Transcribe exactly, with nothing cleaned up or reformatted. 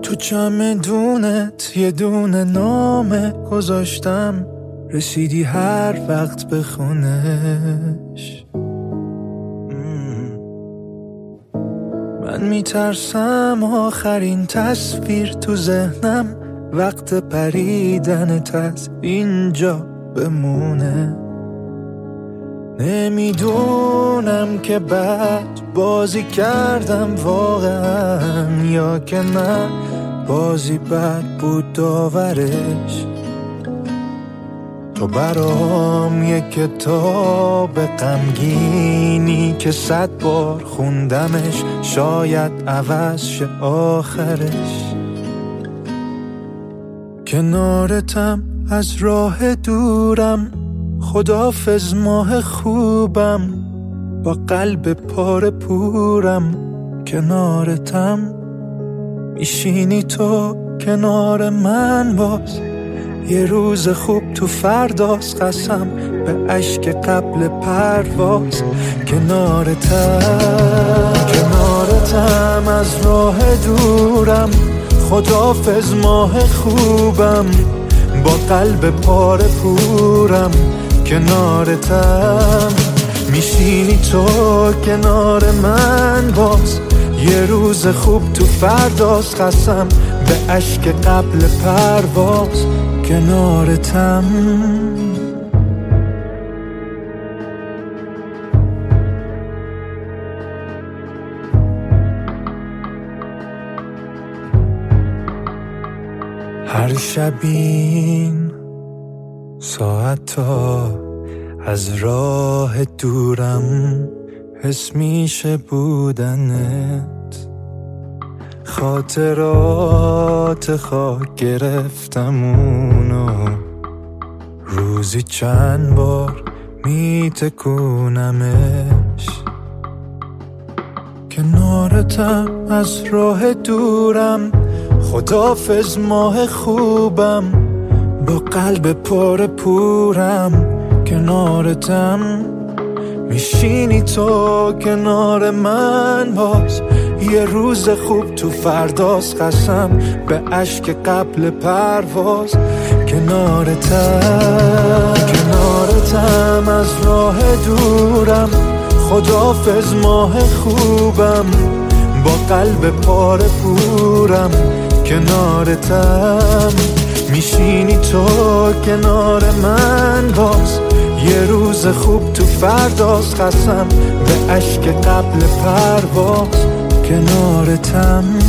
تو چمدونت یه دونه نامه گذاشتم، رسیدی هر وقت به خونش. من میترسم آخرین تصویر تو ذهنم وقت پریدنت از اینجا بمونه. نمیدونم که بد بازی کردم واقعا یا که نه بازی بد بود داورش. تو برام یه کتاب غمگینی که صد بار خوندمش، شاید عوض شه آخرش. کنارتم از راه دورم، خداحافظ ماه خوبم، با قلب پاره پورم. کنارتم میشینی تو کنار من باز، یه روز خوب تو فرداست، قسم به اشک قبل پرواز. کنارتم کنارتم از راه دورم، خداحافظ ماه خوبم، با قلب پاره پورم. کنارتم میشینی تو کنار من باز، یه روز خوب تو فرداست، قسم به اشک قبل پرواز. کنارتم هر شبین ساعتا از راه دورم حس میشه بودنت. خاطرات خاک گرفتم اونو، روزی چند بار میتکونمش. کنارتم از راه دورم، خداحافظ ماه خوبم، با قلب پر پورم. کنارتم میشینی تو کنار من باز، یه روز خوب تو فرداست، قسم به اشک قبل پرواز. کنارتم کنارتم از راه دورم، خداحافظ ماه خوبم، با قلب پاره پورم. کنارتم میشینی تو کنار من باز، یه روز خوب تو فرداست، قسم به اشک قبل پرواز. کنارتم